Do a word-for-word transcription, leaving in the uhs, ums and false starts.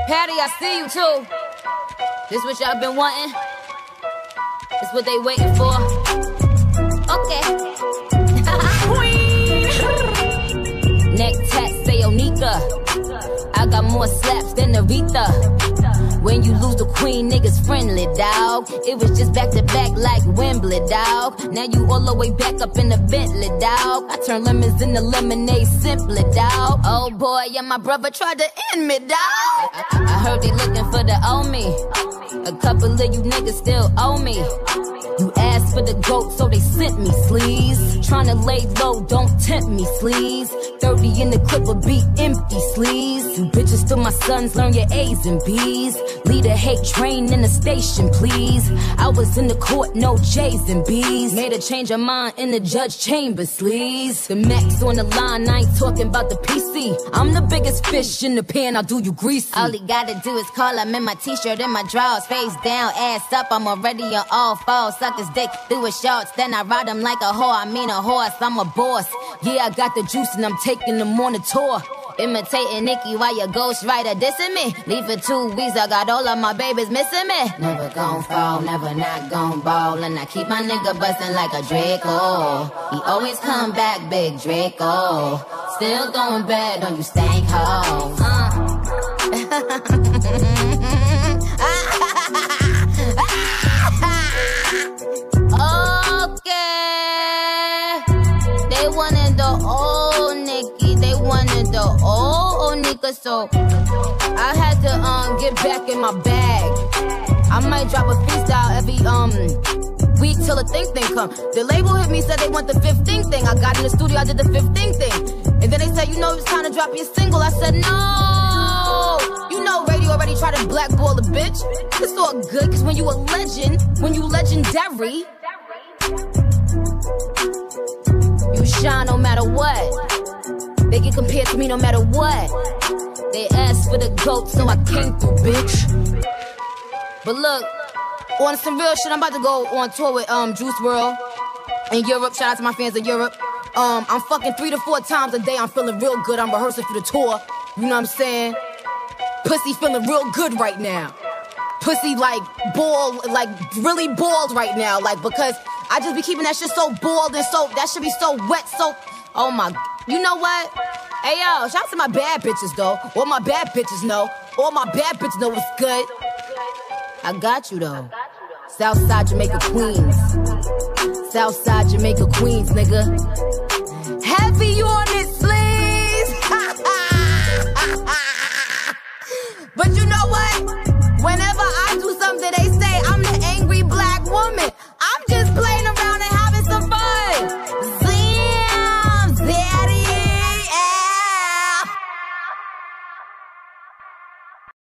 Patty, I see you too. This what y'all been wanting? This what they waiting for? Okay. Neck tat, say Onika. I got more slaps than Aretha. When you lose the queen, niggas friendly, dawg. It was just back to back like Wembley, dawg. Now you all the way back up in the Bentley, dawg. I turn lemons into lemonade simply, dawg. Oh boy, yeah, my brother tried to end me, dawg. I, I, I heard they looking for the owe me. A couple of you niggas still owe me. You asked for the goat, so they sent me, sleaze. Tryna lay low, don't tempt me, sleaze. thirty in the clip will be empty, sleaze. You bitches still my sons, learn your A's and B's. Lead a hate train in the station, please. I was in the court, no J's and B's. Made a change of mind in the judge chamber, sleaze. The max on the line, I ain't talking about the P C. I'm the biggest fish in the pan, I'll do you greasy. All he gotta do is call, I'm in my t-shirt and my drawers. Face down, ass up, I'm already on all fours. Suck his dick through his shorts, then I ride him like a whore. I mean a horse, I'm a boss. Yeah, I got the juice and I'm taking them on a tour. Imitating Nicki while your ghostwriter dissing me. Leave for two weeks, I got all of my babies missing me. Never gon' fall, never not gon' ball. And I keep my nigga bustin' like a Draco. He always come back, big Draco. Still going bad on you stank hoes. Uh. Okay. They wanted the old Nicki. They wanted the old Onika, so I had to um get back in my bag. I might drop a freestyle every um week till the thing thing come. The label hit me, said they want the fifteen thing. I got in the studio, I did the fifteen thing. And then they said, you know, it's time to drop your single. I said, no. You know radio already tried to blackball a bitch. It's all good, cause when you a legend, when you legendary, you shine no matter what. They get compared to me no matter what. They asked for the goat, so I came through, bitch. But look, on some real shit, I'm about to go on tour with um Juice world in Europe. Shout out to my fans in Europe. Um, I'm fucking three to four times a day. I'm feeling real good. I'm rehearsing for the tour. You know what I'm saying? Pussy feeling real good right now. Pussy like ball, like really bald right now. Like because I just be keeping that shit so bald and so that should be so wet. So, oh my, you know what? Hey yo, shout out to my bad bitches though. All my bad bitches know. All my bad bitches know what's good. I got you though. Southside Jamaica Queens. Southside Jamaica Queens, nigga. Heavy on it, sleeves. But you know what? Whenever